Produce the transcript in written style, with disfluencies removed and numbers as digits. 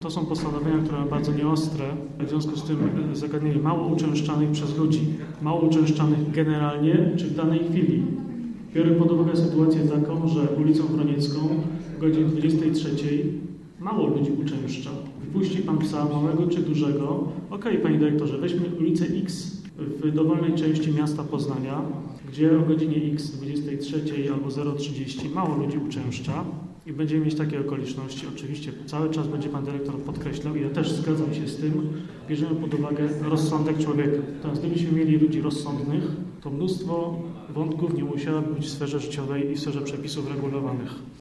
To są postanowienia, które są bardzo nieostre, w związku z tym zagadnienie mało uczęszczanych przez ludzi, mało uczęszczanych generalnie czy w danej chwili. Biorę pod uwagę sytuację taką, że ulicą Broniecką o godzinie 23 mało ludzi uczęszcza. Wypuści pan psa, małego czy dużego. Okej, panie dyrektorze, weźmy ulicę X w dowolnej części miasta Poznania, gdzie o godzinie X, 23 albo 0:30 mało ludzi uczęszcza i będziemy mieć takie okoliczności. Oczywiście cały czas będzie pan dyrektor podkreślał i ja też zgadzam się z tym, bierzemy pod uwagę rozsądek człowieka. Teraz gdybyśmy mieli ludzi rozsądnych, to mnóstwo wątków nie musiałoby być w sferze życiowej i w sferze przepisów regulowanych.